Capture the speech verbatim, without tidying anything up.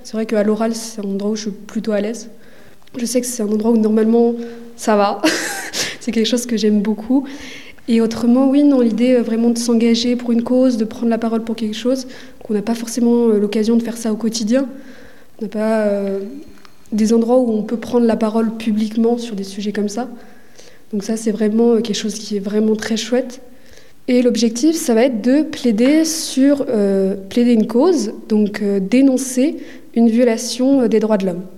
C'est vrai qu'à l'oral, c'est un endroit où je suis plutôt à l'aise. Je sais que c'est un endroit où normalement ça va. C'est quelque chose que j'aime beaucoup. Et autrement, oui, non, l'idée euh, vraiment de s'engager pour une cause, de prendre la parole pour quelque chose, qu'on n'a pas forcément euh, l'occasion de faire ça au quotidien. On n'a pas euh, des endroits où on peut prendre la parole publiquement sur des sujets comme ça. Donc ça, c'est vraiment euh, quelque chose qui est vraiment très chouette. Et l'objectif, ça va être de plaider sur euh, plaider une cause, donc euh, dénoncer une violation euh, des droits de l'homme.